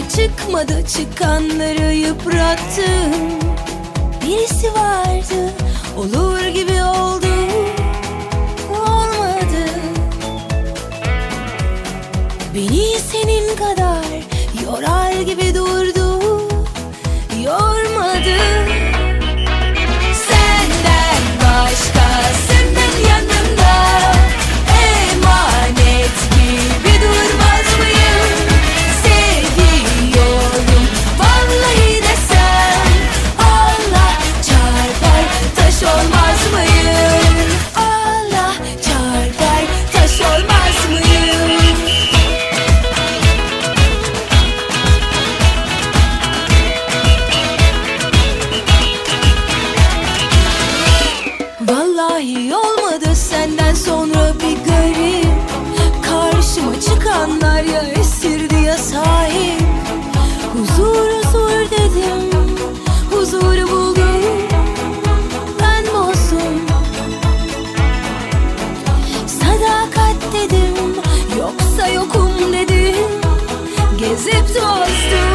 çıkmadı, çıkanları yıprattım. Birisi vardı, olur gibi oldu, olmadı. Beni senin kadar yorar gibi durdu, yormadı. Senden başkasının yanında emanet gibi durmaz mıyım? Seviyorum vallahi desem, Allah çarpar taş olmaz mıyım? Allah çarpar taş olmaz mıyım? Vallahi olmadı senden sonra bir garip. Karşıma çıkanlar ya esirdi ya sahip. Huzur huzur dedim, huzuru buldum, ben bozdum. Sadakat dedim, yoksa yokum dedim, gezip tozdum.